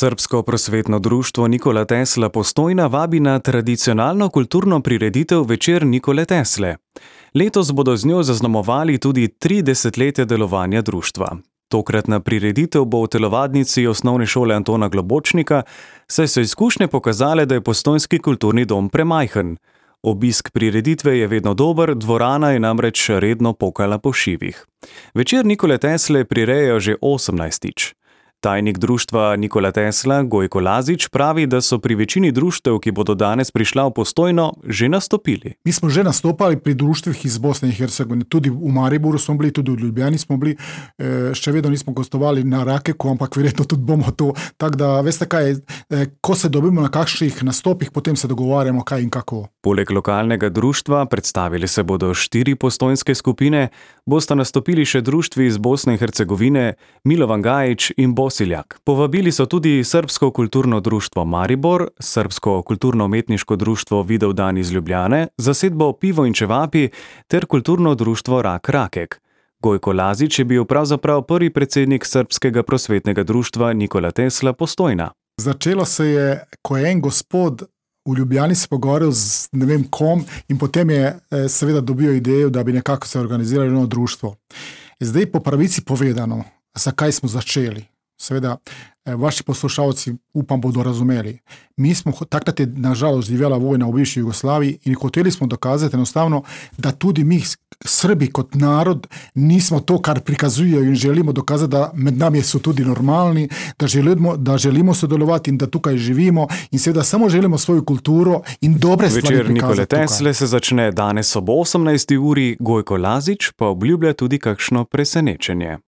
Srbsko prosvetno društvo Nikola Tesla Postojna vabi na tradicionalno kulturno prireditev Večer Nikole Tesle. Letos bodo z njo zaznamovali tudi 30 delovanja društva. Tokratna prireditev bo v telovadnici Osnovne šole Antona Globočnika, saj so izkušnje pokazale, da je postojnski kulturni dom premajhen. Obisk prireditve je vedno dober, dvorana je namreč redno pokala po šivih. Večer Nikole Tesle prirejajo že 18. Tajnik društva Nikola Tesla, Gojko Lazić, pravi, da so pri večini društev, ki bodo danes prišla v Postojno, že nastopili. Mi smo že nastopali pri društvih iz Bosne in Hercegovine. Tudi v Mariboru smo bili, tudi v Ljubljani smo bili. Še vedno nismo gostovali na Rakeku, ampak verjetno tudi bomo to. Tako da, veste kaj, ko se dobimo na kakšnih nastopih, potem se dogovarjamo kaj in kako. Poleg lokalnega društva, predstavili se bodo 4 postojnske skupine, bosta nastopili še društvi iz Bosne in Hercegovine, Milovan Gajić in Bosiljak. Povabili so tudi Srbsko kulturno društvo Maribor, Srbsko kulturno-umetniško društvo Vidovdan iz Ljubljane, zasedbo Pivo in čevapi ter kulturno društvo Rak Rakek. Gojko Lazić je bil pravzaprav prvi predsednik Srbskega prosvetnega društva Nikola Tesla Postojna. Začelo se je, ko je en gospod v Ljubljani se pogovarjal z ne vem kom in potem je seveda dobil idejo, da bi nekako se organizirali eno društvo. Zdaj po pravici povedano, zakaj smo začeli. Seveda, vaši poslušalci upam bodo razumeli. Mi smo, takrat je nažalost živela vojna v bivši Jugoslaviji in hoteli smo dokazati enostavno, da tudi mi Srbi kot narod nismo to, kar prikazujejo in želimo dokazati, da med nami so tudi normalni, da želimo sodelovati in da tukaj živimo in seveda samo želimo svojo kulturo in dobre stvari prikazati. Večer Nikole Tesle se začne danes ob 18. uri, Gojko Lazić pa obljublja tudi kakšno presenečenje.